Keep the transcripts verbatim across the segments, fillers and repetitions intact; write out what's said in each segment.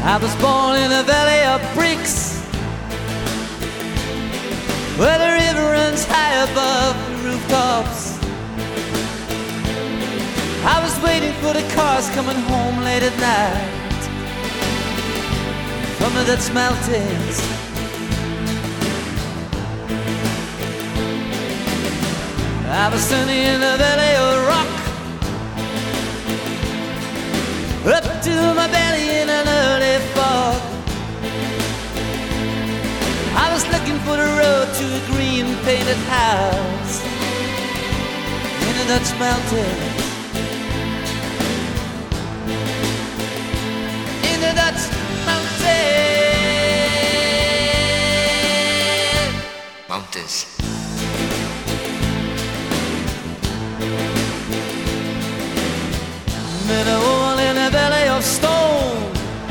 I was born in a valley of bricks, where the river runs high above the rooftops. I was waiting for the cars coming home late at night from the Dutch mountains. I was standing in a valley of rock, up to my belly in an early fog. I was looking for the road to a green painted house in the Dutch mountains. In the Dutch mountains. Mountains. Met a woman in a valley of stone.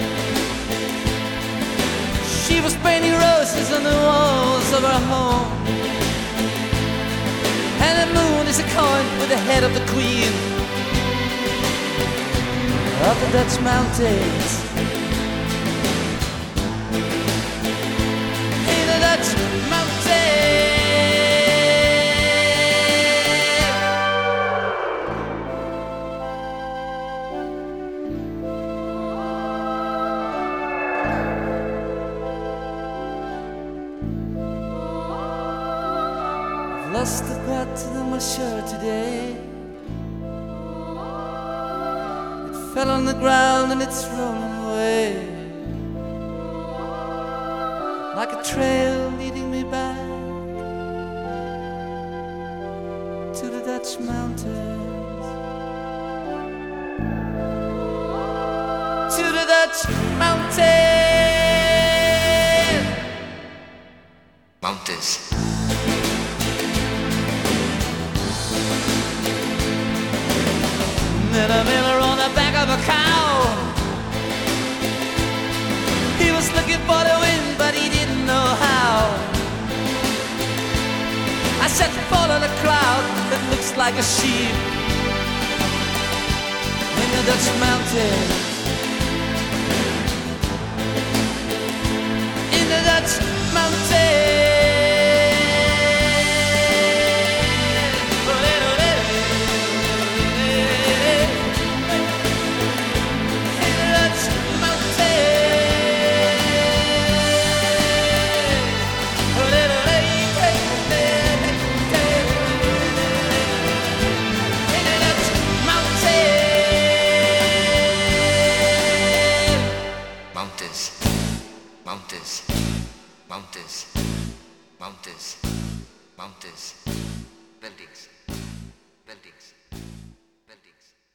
She was painting roses on the walls of her home. And the moon is a coin with the head of the queen of the Dutch mountains. In the Dutch mountains. Lost the button on my shirt today. It fell on the ground and it's rolling away, like a trail leading me back to the Dutch mountains. To the Dutch mountains. Mountains. Met a miller on the back of a cow. He was looking for the wind, but he didn't know how. I said, follow the cloud that looks like a sheep in the Dutch mountains. In the Dutch mountains. Mountains, mountains, mountains, mountains, mountains, buildings, buildings, buildings.